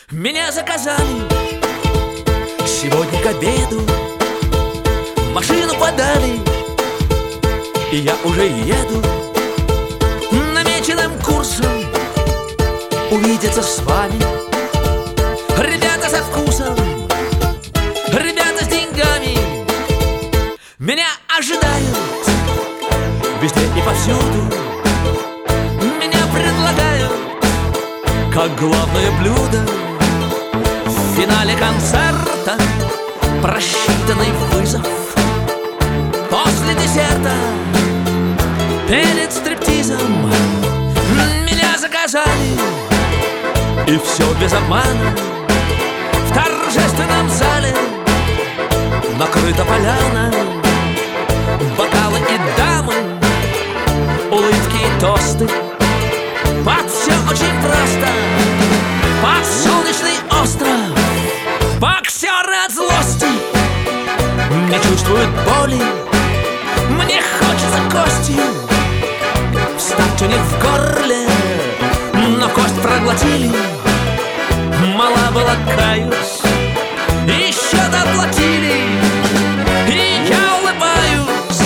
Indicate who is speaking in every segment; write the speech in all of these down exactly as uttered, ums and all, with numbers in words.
Speaker 1: Меня заказали сегодня к обеду, машину подали, и я уже еду намеченным курсом увидеться с вами. Ребята со вкусом, ребята с деньгами меня ожидают везде и повсюду. Меня предлагают как главное блюдо в финале концерта, просчитанный вызов. После десерта, перед стриптизом меня заказали, и все без обмана. В торжественном зале накрыта поляна, бокалы и дамы, улыбки и тосты. Под все очень просто, под солнечный остров. Боксеры от злости не чувствуют боли, мне хочется костью встать у них в горле, но кость проглотили. Мало было, каюсь, еще доплатили, и я улыбаюсь.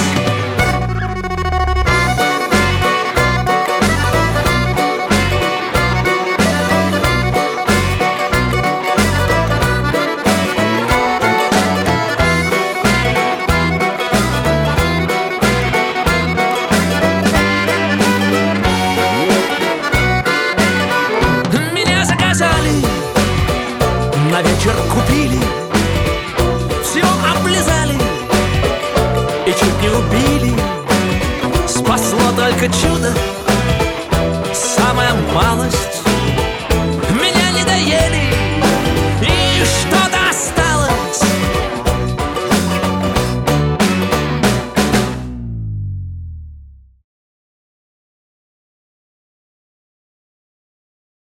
Speaker 1: На вечер купили, все облизали и чуть не убили. Спасло только чудо, самая малость.